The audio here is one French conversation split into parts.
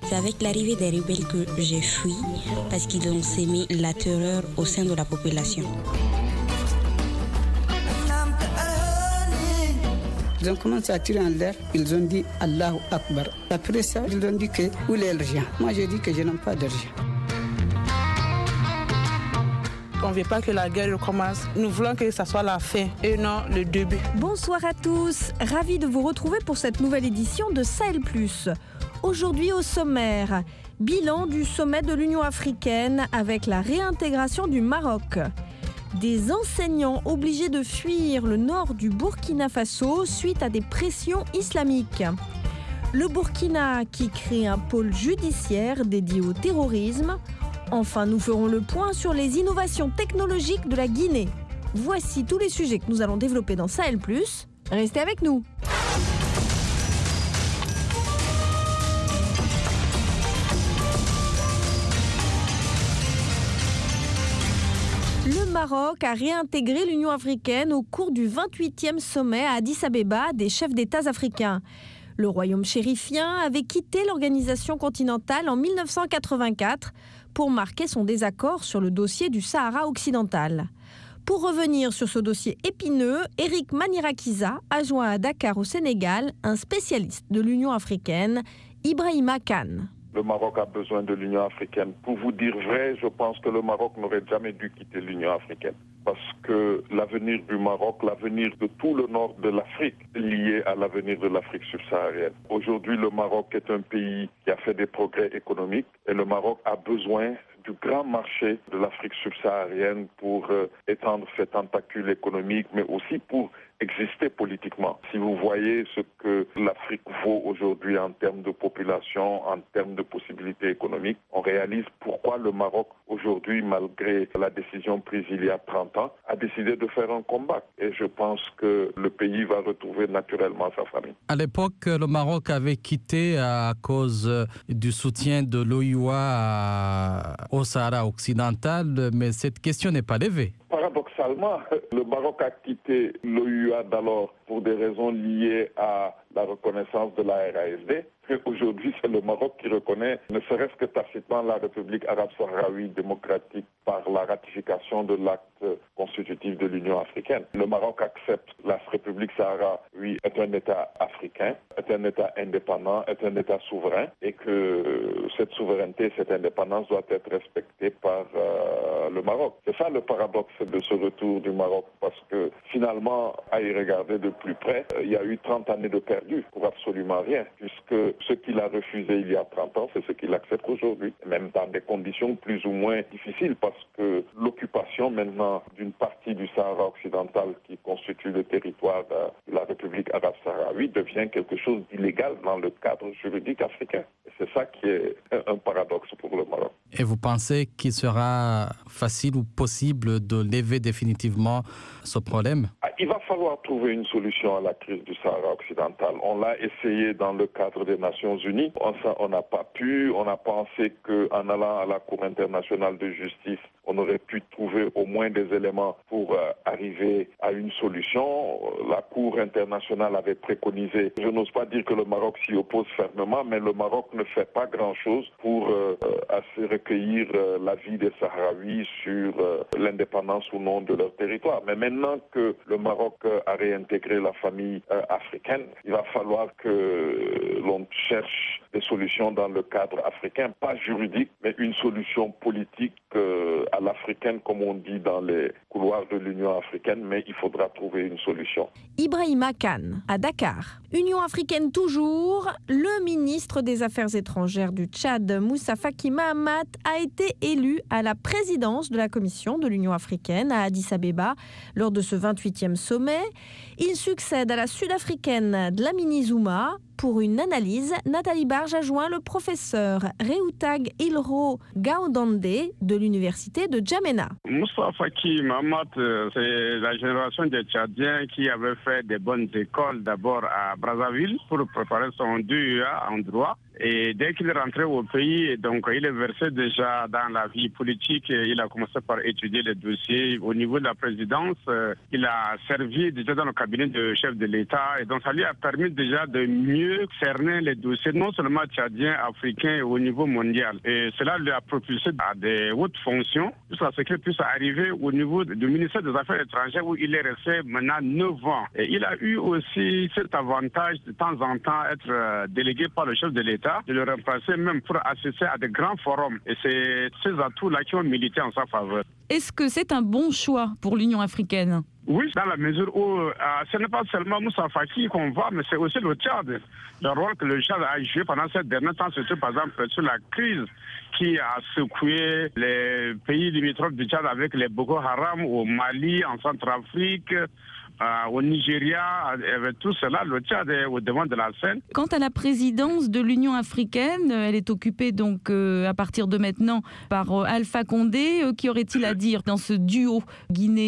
C'est avec l'arrivée des rebelles que j'ai fui parce qu'ils ont sémé la terreur au sein de la population. Ils ont commencé à tirer en l'air, ils ont dit Allahu Akbar. Après ça, ils ont dit que où est l'argent? Moi j'ai dit que je n'ai pas d'argent. On ne veut pas que la guerre recommence. Nous voulons que ça soit la fin et non le début. Bonsoir à tous, ravi de vous retrouver pour cette nouvelle édition de Sahel Plus. Aujourd'hui au sommaire, bilan du sommet de l'Union africaine avec la réintégration du Maroc. Des enseignants obligés de fuir le nord du Burkina Faso suite à des pressions islamiques. Le Burkina qui crée un pôle judiciaire dédié au terrorisme. Enfin, nous ferons le point sur les innovations technologiques de la Guinée. Voici tous les sujets que nous allons développer dans Sahel+. Restez avec nous. Le Maroc a réintégré l'Union africaine au cours du 28e sommet à Addis Abeba des chefs d'État africains. Le royaume chérifien avait quitté l'organisation continentale en 1984 pour marquer son désaccord sur le dossier du Sahara occidental. Pour revenir sur ce dossier épineux, Eric Manirakiza a joint à Dakar au Sénégal un spécialiste de l'Union africaine, Ibrahima Kane. Le Maroc a besoin de l'Union africaine. Pour vous dire vrai, je pense que le Maroc n'aurait jamais dû quitter l'Union africaine. Parce que l'avenir du Maroc, l'avenir de tout le nord de l'Afrique est lié à l'avenir de l'Afrique subsaharienne. Aujourd'hui, le Maroc est un pays qui a fait des progrès économiques et le Maroc a besoin du grand marché de l'Afrique subsaharienne pour étendre ses tentacules économiques, mais aussi pour exister politiquement. Si vous voyez ce que l'Afrique vaut aujourd'hui en termes de population, en termes de possibilités économiques, on réalise pourquoi le Maroc aujourd'hui, malgré la décision prise il y a 30 ans, a décidé de faire un combat. Et je pense que le pays va retrouver naturellement sa famille. À l'époque, le Maroc avait quitté à cause du soutien de l'OUA au Sahara occidental, mais cette question n'est pas levée. Paradoxalement, le Maroc a quitté l'OUA d'alors pour des raisons liées à la reconnaissance de la RASD. Aujourd'hui, c'est le Maroc qui reconnaît, ne serait-ce que tacitement, la République arabe sahraoui démocratique par la ratification de l'acte constitutif de l'Union africaine. Le Maroc accepte la République sahraoui est un État africain, est un État indépendant, est un État souverain et que cette souveraineté, cette indépendance doit être respectée par le Maroc. C'est ça le paradoxe de ce retour du Maroc parce que finalement, à y regarder de plus près, il y a eu 30 années de perdu pour absolument rien puisque ce qu'il a refusé il y a 30 ans, c'est ce qu'il accepte aujourd'hui, même dans des conditions plus ou moins difficiles parce que l'occupation maintenant d'une partie du Sahara occidental qui constitue le territoire de la République arabe sahraoui devient quelque chose d'illégal dans le cadre juridique africain. Et c'est ça qui est un paradoxe pour le Maroc. Et vous pensez qu'il sera facile ou possible de lever définitivement ce problème? Il va falloir trouver une solution à la crise du Sahara occidental. On l'a essayé dans le cadre des Nations Unies. On n'a pas pu. On a pensé qu'en allant à la Cour internationale de justice, on aurait pu trouver au moins des éléments pour arriver à une solution. La Cour internationale avait préconisé, je n'ose pas dire que le Maroc s'y oppose fermement, mais le Maroc ne fait pas grand-chose pour assez recueillir l'avis des Sahraouis sur l'indépendance ou non de leur territoire. Mais maintenant que le Maroc a réintégré la famille africaine, il va falloir que l'on cherche des solutions dans le cadre africain, pas juridique, mais une solution politique à l'africaine, comme on dit dans les couloirs de l'Union africaine, mais il faudra trouver une solution. Ibrahima Kane, à Dakar. Union africaine toujours, le ministre des Affaires étrangères du Tchad, Moussa Faki Mahamat, a été élu à la présidence de la Commission de l'Union africaine à Addis Abeba lors de ce 28e sommet. Il succède à la Sud-Africaine Dlamini Zuma. Pour une analyse, Nathalie Barge a joint le professeur Reutag Ilro Gaudande de l'université de Djamena. Moussa Faki Mahamat, c'est la génération des Tchadiens qui avaient fait des bonnes écoles d'abord à Brazzaville pour préparer son DEA en droit. Et dès qu'il est rentré au pays, donc il est versé déjà dans la vie politique. Il a commencé par étudier les dossiers. Au niveau de la présidence, il a servi déjà dans le cabinet de chef de l'État. Et donc ça lui a permis déjà de mieux cerner les dossiers, non seulement tchadiens, africains et au niveau mondial. Et cela lui a propulsé à des hautes fonctions jusqu'à ce qu'il puisse arriver au niveau du ministère des Affaires étrangères où il est resté maintenant 9 ans. Et il a eu aussi cet avantage de temps en temps être délégué par le chef de l'État, de le remplacer même pour assister à des grands forums. Et c'est ces atouts-là qui ont milité en sa faveur. Est-ce que c'est un bon choix pour l'Union africaine ? Oui, dans la mesure où ce n'est pas seulement Moussa Faki qu'on voit, mais c'est aussi le Tchad. Le rôle que le Tchad a joué pendant ces derniers temps, surtout par exemple sur la crise qui a secoué les pays limitrophes du Tchad avec les Boko Haram au Mali, en Centrafrique, au Nigeria, avec tout cela, le Tchad est au devant de la scène. Quant à la présidence de l'Union africaine, elle est occupée donc à partir de maintenant par Alpha Condé. Qu'y aurait-il à dire dans ce duo Guinée-Tchad ?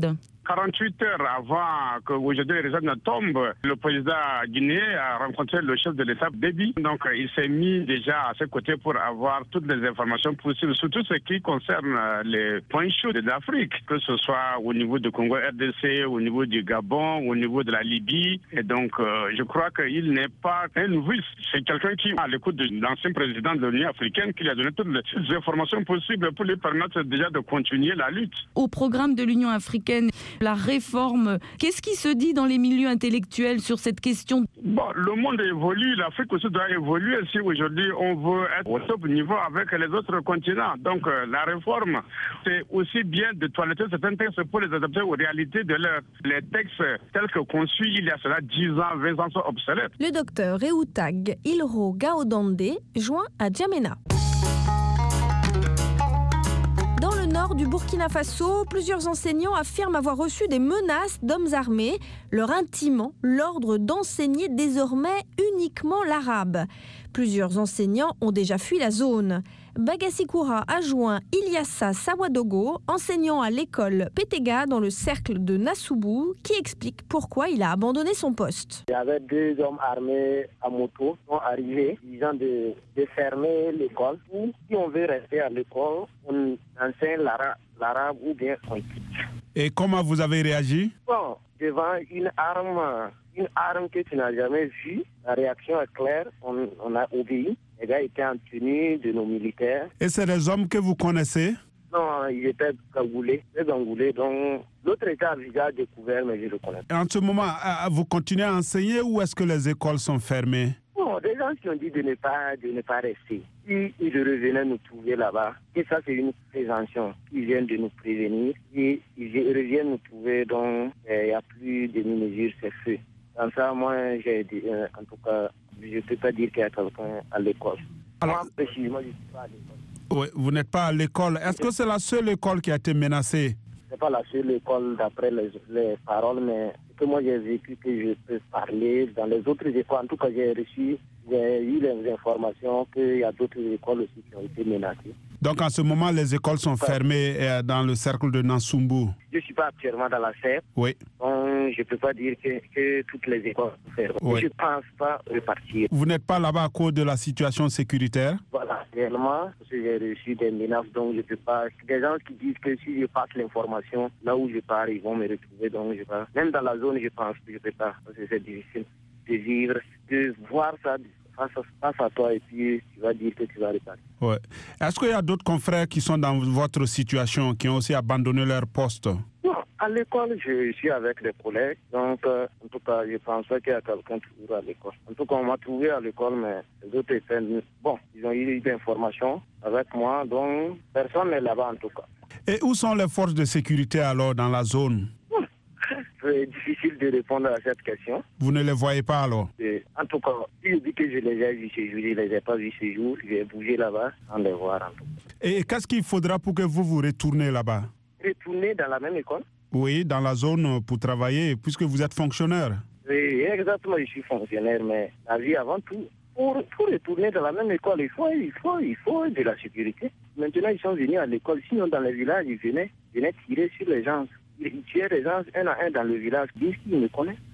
48 heures avant qu'aujourd'hui les résultats ne tombent, le président guinéen a rencontré le chef de l'État, Déby. Donc il s'est mis déjà à ses côtés pour avoir toutes les informations possibles, surtout ce qui concerne les points chauds de l'Afrique, que ce soit au niveau du Congo RDC, au niveau du Gabon, au niveau de la Libye. Et donc je crois qu'il n'est pas un novice. C'est quelqu'un qui, à l'écoute de l'ancien président de l'Union africaine, qui lui a donné toutes les informations possibles pour lui permettre déjà de continuer la lutte. Au programme de l'Union africaine, la réforme, qu'est-ce qui se dit dans les milieux intellectuels sur cette question ? Bon, le monde évolue, l'Afrique aussi doit évoluer si aujourd'hui on veut être au top niveau avec les autres continents. Donc la réforme, c'est aussi bien de toiletter certains textes pour les adapter aux réalités de les textes tels que conçus il y a cela 10 ans, 20 ans sont obsolètes. Le docteur Reutag Ilro Gaodandé joint à Djamena. Dans le nord du Burkina Faso, plusieurs enseignants affirment avoir reçu des menaces d'hommes armés, leur intimant l'ordre d'enseigner désormais uniquement l'arabe. Plusieurs enseignants ont déjà fui la zone. Bagasikoura a joint Ilyassa Sawadogo, enseignant à l'école Pétéga dans le cercle de Nassoubou, qui explique pourquoi il a abandonné son poste. Il y avait 2 hommes armés à moto qui sont arrivés disant de fermer l'école. Ou si on veut rester à l'école, on enseigne l'arabe ou bien on quitte. Et comment vous avez réagi? Bon, devant une arme que tu n'as jamais vue, la réaction est claire, on a obéi. Les gars étaient en tenue de nos militaires. Et c'est des hommes que vous connaissez? Non, ils étaient cagoulés, donc l'autre était à visage découvert, mais je le connais. Et en ce moment, vous continuez à enseigner ou est-ce que les écoles sont fermées? Bon, des gens qui ont dit de ne pas rester. Ils revenaient nous trouver là-bas. Et ça, c'est une prévention. Ils viennent de nous prévenir et ils reviennent nous trouver, donc il n'y a plus de mesures, c'est feu. Dans ça, moi, j'ai dit, en tout cas, je ne peux pas dire qu'il y a quelqu'un à l'école. Alors, moi, précisément, je ne suis pas à l'école. Oui, vous n'êtes pas à l'école. Est-ce que c'est la seule école qui a été menacée? Ce n'est pas la seule école d'après les paroles, mais que moi j'ai vécu, que je peux parler dans les autres écoles. En tout cas, j'ai eu les informations qu'il y a d'autres écoles aussi qui ont été menacées. Donc en ce moment, les écoles sont fermées dans le cercle de Nassoubou. Je ne suis pas actuellement dans la CEP. Oui. Donc je ne peux pas dire que toutes les écoles sont fermées. Oui. Je ne pense pas repartir. Vous n'êtes pas là-bas à cause de la situation sécuritaire? Voilà, réellement, parce que j'ai reçu des menaces, donc je ne peux pas. Des gens qui disent que si je passe l'information, là où je pars, ils vont me retrouver, donc je ne peux pas. Même dans la zone, je pense que je ne peux pas, parce que c'est difficile de vivre, de voir ça face à toi et puis tu vas dire que tu vas repartir. Ouais. Est-ce qu'il y a d'autres confrères qui sont dans votre situation, qui ont aussi abandonné leur poste? Non, à l'école, je suis avec des collègues, donc en tout cas, je pense pas qu'il y a quelqu'un toujours à l'école. En tout cas, on m'a trouvé à l'école, mais les autres étaient... Bon, ils ont eu des informations avec moi, donc personne n'est là-bas en tout cas. Et où sont les forces de sécurité alors dans la zone? C'est difficile de répondre à cette question. Vous ne les voyez pas alors? En tout cas, si je dis que je les ai vus ce jour, je ne les ai pas vus ce jour, je vais bouger là-bas sans les voir en tout cas. Et qu'est-ce qu'il faudra pour que vous retournez là-bas? Retourner dans la même école? Oui, dans la zone pour travailler, puisque vous êtes fonctionnaire. Oui, exactement, je suis fonctionnaire, mais la vie avant tout. Pour retourner dans la même école, il faut de la sécurité. Maintenant, ils sont venus à l'école. Sinon, dans les villages, ils venaient tirer sur les gens. Ils tuaient les gens un à un dans le village. Ils disent qu'ils me connaissent.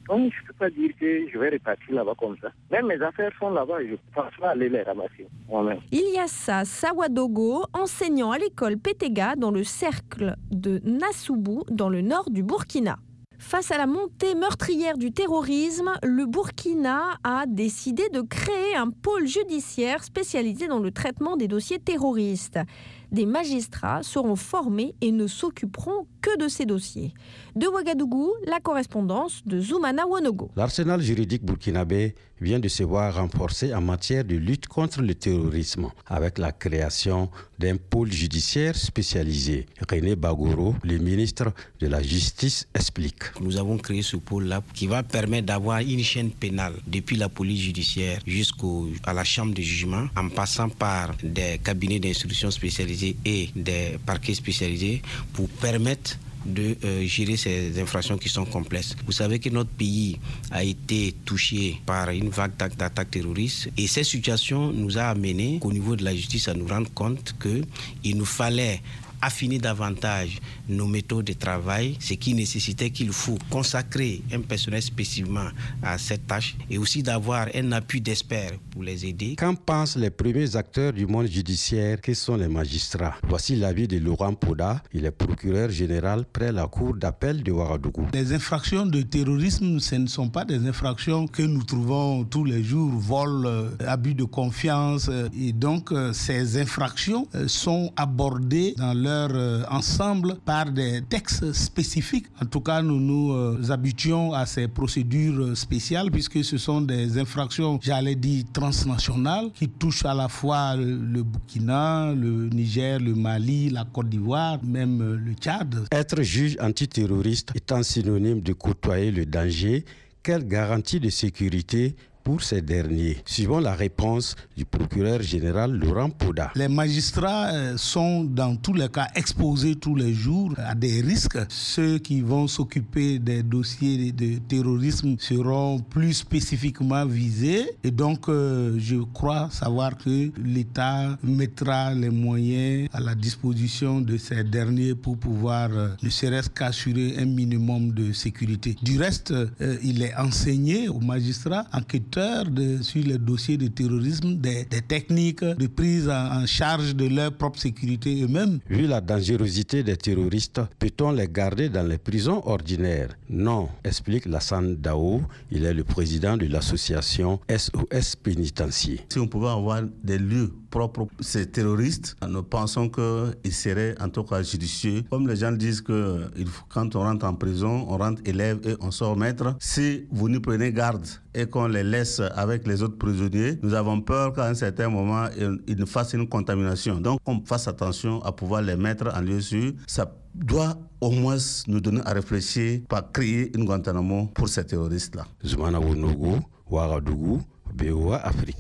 Donc, je ne peux pas dire que je vais repartir là-bas comme ça. Même mes affaires sont là-bas, je ne pense pas aller les ramasser moi-même. Ilyassa Sawadogo, enseignant à l'école Pétéga dans le cercle de Nassoubou, dans le nord du Burkina. Face à la montée meurtrière du terrorisme, le Burkina a décidé de créer un pôle judiciaire spécialisé dans le traitement des dossiers terroristes. Des magistrats seront formés et ne s'occuperont que de ces dossiers. De Ouagadougou, la correspondance de Zoumana Wonogo. L'arsenal juridique burkinabé vient de se voir renforcé en matière de lutte contre le terrorisme avec la création d'un pôle judiciaire spécialisé. René Bagoro, le ministre de la Justice, explique. Nous avons créé ce pôle-là qui va permettre d'avoir une chaîne pénale depuis la police judiciaire jusqu'à la chambre de jugement, en passant par des cabinets d'instruction spécialisés et des parquets spécialisés pour permettre de gérer ces infractions qui sont complexes. Vous savez que notre pays a été touché par une vague d'attaques terroristes et cette situation nous a amené au niveau de la justice à nous rendre compte qu'il nous fallait affiner davantage nos méthodes de travail, ce qui nécessitait qu'il faut consacrer un personnel spécifiquement à cette tâche et aussi d'avoir un appui d'experts pour les aider. Qu'en pensent les premiers acteurs du monde judiciaire, qui sont les magistrats? Voici l'avis de Laurent Poda, il est procureur général près la cour d'appel de Ouagadougou. Les infractions de terrorisme, ce ne sont pas des infractions que nous trouvons tous les jours, vol, abus de confiance, et donc ces infractions sont abordées dans leur ensemble par des textes spécifiques. En tout cas, nous nous habituons à ces procédures spéciales puisque ce sont des infractions, j'allais dire, transnationales qui touchent à la fois le Burkina, le Niger, le Mali, la Côte d'Ivoire, même le Tchad. Être juge antiterroriste étant synonyme de côtoyer le danger, quelle garantie de sécurité pour ces derniers? Suivant la réponse du procureur général Laurent Poda. Les magistrats sont dans tous les cas exposés tous les jours à des risques. Ceux qui vont s'occuper des dossiers de terrorisme seront plus spécifiquement visés. Et donc, je crois savoir que l'État mettra les moyens à la disposition de ces derniers pour pouvoir, ne serait-ce qu'assurer un minimum de sécurité. Du reste, il est enseigné aux magistrats enquêteurs sur les dossiers de terrorisme, des techniques de prise en charge de leur propre sécurité eux-mêmes. Vu la dangerosité des terroristes, peut-on les garder dans les prisons ordinaires? Non, explique Lassane Dao, il est le président de l'association SOS Pénitencier. Si on pouvait avoir des lieux propres pour ces terroristes, nous pensons qu'ils seraient en tout cas judicieux. Comme les gens disent que quand on rentre en prison, on rentre élève et on sort maître. Si vous nous prenez garde et qu'on les laisse avec les autres prisonniers, nous avons peur qu'à un certain moment, ils nous fassent une contamination. Donc, qu'on fasse attention à pouvoir les mettre en lieu sûr. Ça doit au moins nous donner à réfléchir par créer une Guantanamo pour ces terroristes-là. Zoumana Wonogo, Ouagadougou, BOA Afrique.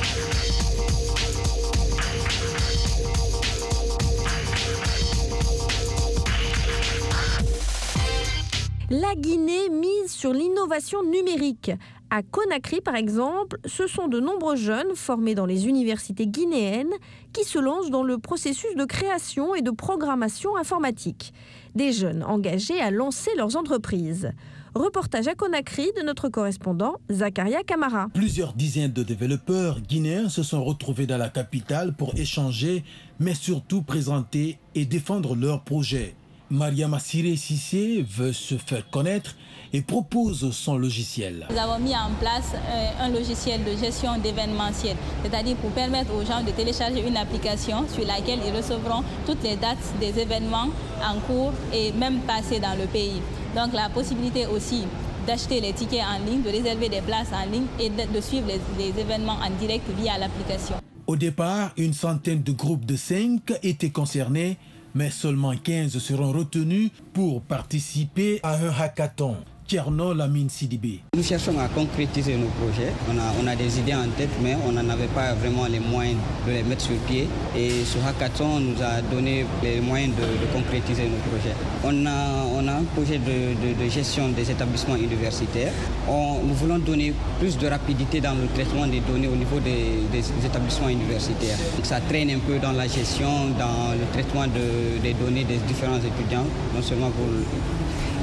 La Guinée mise sur l'innovation numérique. À Conakry, par exemple, ce sont de nombreux jeunes formés dans les universités guinéennes qui se lancent dans le processus de création et de programmation informatique. Des jeunes engagés à lancer leurs entreprises. Reportage à Conakry de notre correspondant Zakaria Kamara. Plusieurs dizaines de développeurs guinéens se sont retrouvés dans la capitale pour échanger, mais surtout présenter et défendre leurs projets. Mariama Siré Sissé veut se faire connaître et propose son logiciel. Nous avons mis en place un logiciel de gestion d'événementiel, c'est-à-dire pour permettre aux gens de télécharger une application sur laquelle ils recevront toutes les dates des événements en cours et même passés dans le pays. Donc la possibilité aussi d'acheter les tickets en ligne, de réserver des places en ligne et de suivre les événements en direct via l'application. Au départ, une centaine de groupes de 5 étaient concernés, mais seulement 15 seront retenus pour participer à un hackathon. Tierno Lamine Sidibé. Nous cherchons à concrétiser nos projets. On a des idées en tête, mais on n'en avait pas vraiment les moyens de les mettre sur pied. Et ce hackathon nous a donné les moyens de concrétiser nos projets. On a un projet de gestion des établissements universitaires. Nous voulons donner plus de rapidité dans le traitement des données au niveau des établissements universitaires. Donc ça traîne un peu dans la gestion, dans le traitement des données des différents étudiants, non seulement pour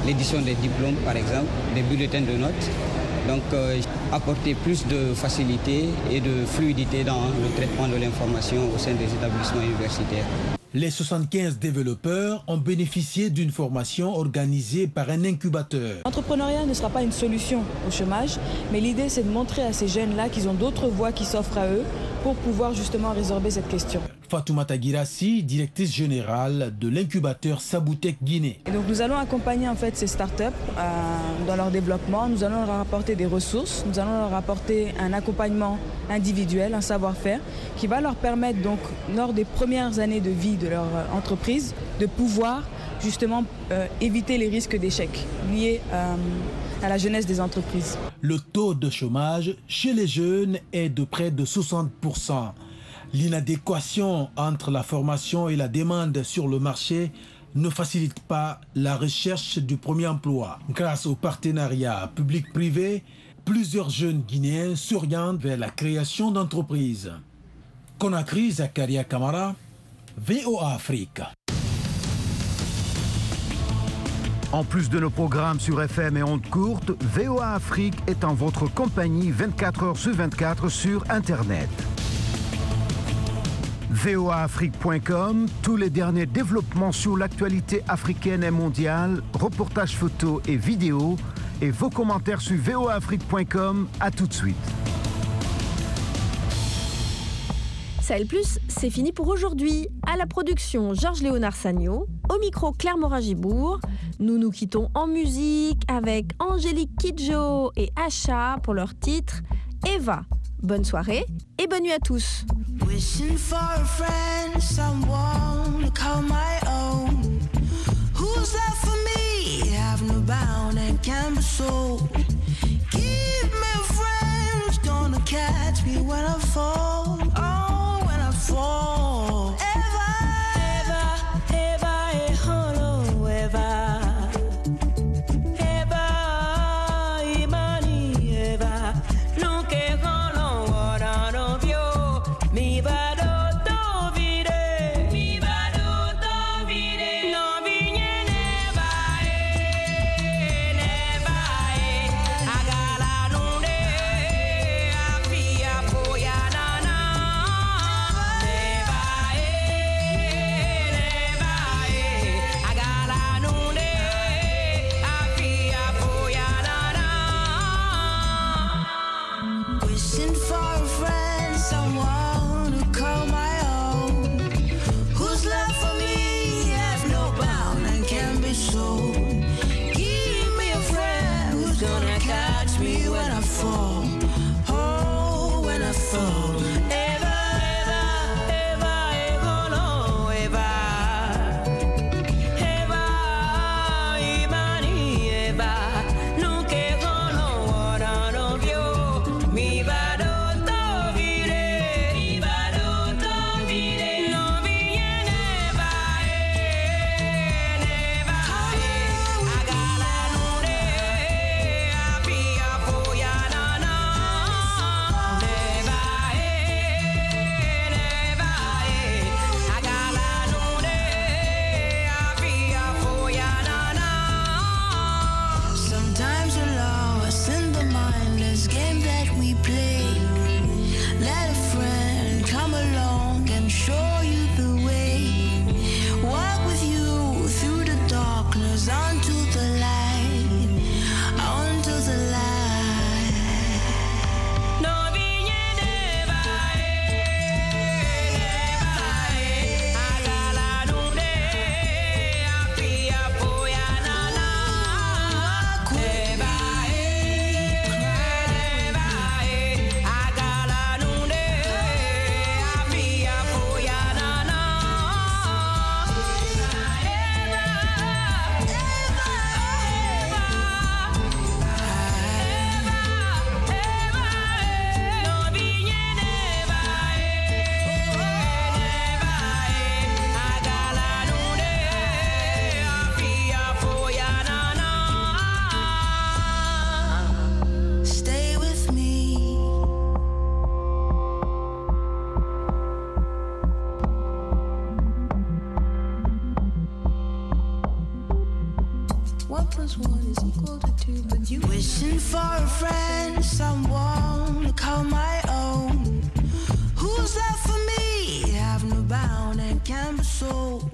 l'édition des diplômes, par exemple, des bulletins de notes. Donc, apporter plus de facilité et de fluidité dans le traitement de l'information au sein des établissements universitaires. Les 75 développeurs ont bénéficié d'une formation organisée par un incubateur. L'entrepreneuriat ne sera pas une solution au chômage, mais l'idée c'est de montrer à ces jeunes-là qu'ils ont d'autres voies qui s'offrent à eux pour pouvoir justement résorber cette question. Fatoumata Girassi, directrice générale de l'incubateur Saboutek Guinée. Et donc nous allons accompagner en fait ces startups dans leur développement. Nous allons leur apporter des ressources, nous allons leur apporter un accompagnement individuel, un savoir-faire qui va leur permettre donc lors des premières années de vie de leur entreprise de pouvoir justement éviter les risques d'échec liés à la jeunesse des entreprises. Le taux de chômage chez les jeunes est de près de 60%. L'inadéquation entre la formation et la demande sur le marché ne facilite pas la recherche du premier emploi. Grâce au partenariat public-privé, plusieurs jeunes Guinéens s'orientent vers la création d'entreprises. Conakry, Zakaria Kamara, VOA Afrique. En plus de nos programmes sur FM et ondes courtes, VOA Afrique est en votre compagnie 24 heures sur 24 sur Internet. voaafrique.com, tous les derniers développements sur l'actualité africaine et mondiale, reportages photos et vidéos, et vos commentaires sur voaafrique.com. À tout de suite. Sahel Plus, c'est fini pour aujourd'hui. À la production, Georges-Léonard Sagno. Au micro, Claire Morin-Gibourg. Nous nous quittons en musique avec Angélique Kidjo et Acha pour leur titre Eva. Bonne soirée et bonne nuit à tous. Wishing for a friend, someone to call my own. Who's there for me? Have no bound and can be sold. Give me a friend who's gonna catch me when I fall. Oh, when I fall. Eva, Eva, Eva, hello, Eva. Eva, Imani, Eva. No que no, ora no vio. Mi vado to vire. Mi vado to 1 + 1 = 2, but you wishing for a friend, someone to call my own. Who's there for me? Have no bound and can't be sold.